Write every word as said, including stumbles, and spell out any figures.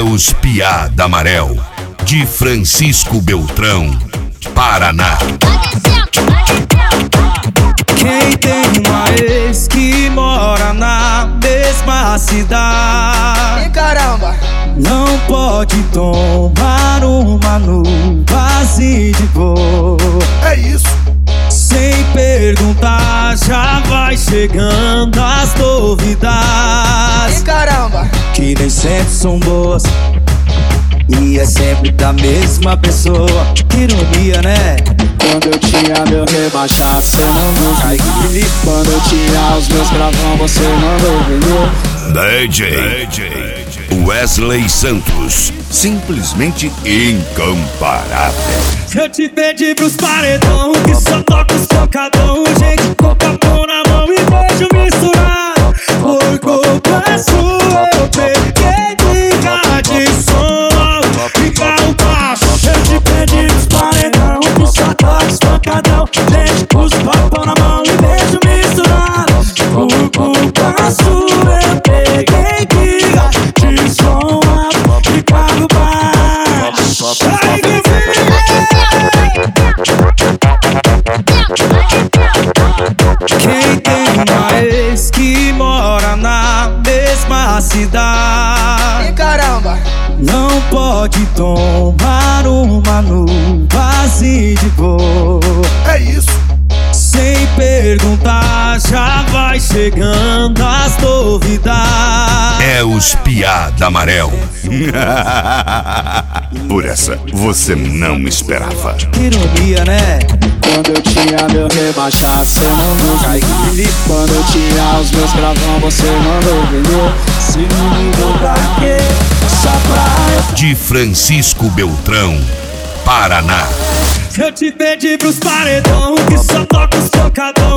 os Piá da Marel, de Francisco Beltrão, Paraná. Quem tem uma ex que mora na mesma cidade, e caramba, não pode tomar uma no vazio de boa. É isso. Sem perguntar, já vai chegando as novidades, e caramba, que nem sempre são boas e é sempre da mesma pessoa. Que ironia, né? Quando eu tinha meu rebaixado, cê mandou cair. Quando eu tinha os meus gravão, você mandou vender. D J Wesley Santos, simplesmente incomparável. Se eu te pedi pros paredão, que só toca os tocadão, gente com papão na mão e beijo misturado. Por culpa sua eu peguei briga de som e carro baixo. Eu te pedi pros paredão, que só toca os tocadão, gente com os papão na mão e beijo misturado. Por culpa sua eu peguei briga de som e carro baixo. Ai, que Quem tem uma ex que mora na mesma cidade, e caramba, não pode tomar uma no vazio de boa. É isso. Sem perguntar, já vai chegando as novidades. É os Piá da Marel. Por essa você não esperava. Que ironia, né? Quando eu tinha meu rebaixado, cê mandou cair. Quando eu tinha os meus gravão, você mandou vender. Se me ligou pra quê? Só pra eu... De Francisco Beltrão, Paraná. Se eu te pedi pros paredão, que só toca os tocadão,